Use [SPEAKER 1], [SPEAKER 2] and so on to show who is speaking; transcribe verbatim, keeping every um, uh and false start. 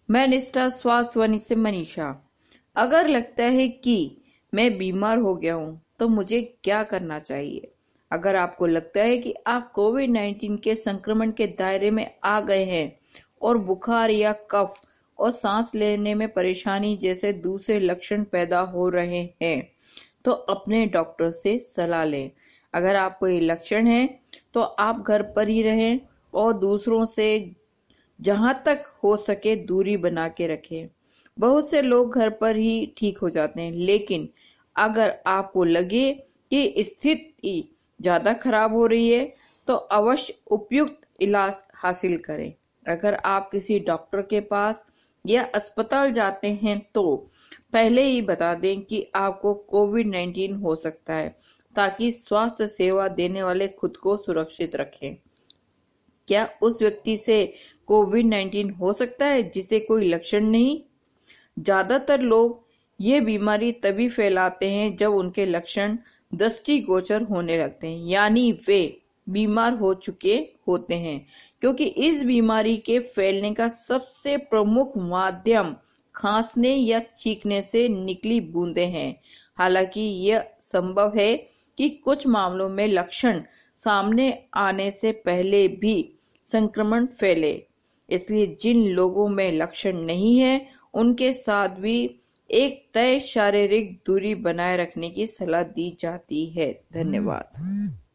[SPEAKER 1] मैं निष्ठा स्वास्थ्यवाणी से मनीषा। अगर लगता है कि मैं बीमार हो गया हूं तो मुझे क्या करना चाहिए? अगर आपको लगता है कि आप कोविड नाइन्टीन के संक्रमण के दायरे में आ गए हैं और बुखार या कफ और सांस लेने में परेशानी जैसे दूसरे लक्षण पैदा हो रहे हैं तो अपने डॉक्टर से सलाह लें। अगर आपको ये लक्षण है तो आप घर पर ही रहें और दूसरों से जहां तक हो सके दूरी बना के रखें। बहुत से लोग घर पर ही ठीक हो जाते हैं, लेकिन अगर आपको लगे कि स्थिति ज्यादा खराब हो रही है तो अवश्य उपयुक्त इलाज हासिल करें। अगर आप किसी डॉक्टर के पास या अस्पताल जाते हैं तो पहले ही बता दें कि आपको कोविड नाइन्टीन हो सकता है, ताकि स्वास्थ्य सेवा देने वाले खुद को सुरक्षित रखें। क्या उस व्यक्ति से कोविड नाइन्टीन हो सकता है जिसे कोई लक्षण नहीं? ज्यादातर लोग ये बीमारी तभी फैलाते हैं जब उनके लक्षण दृष्टिगोचर होने लगते हैं, यानी वे बीमार हो चुके होते हैं, क्योंकि इस बीमारी के फैलने का सबसे प्रमुख माध्यम खांसने या चीखने से निकली बूंदें हैं। हालांकि यह संभव है कि कुछ मामलों में लक्षण सामने आने से पहले भी संक्रमण फैले, इसलिए जिन लोगों में लक्षण नहीं है उनके साथ भी एक तय शारीरिक दूरी बनाए रखने की सलाह दी जाती है। धन्यवाद।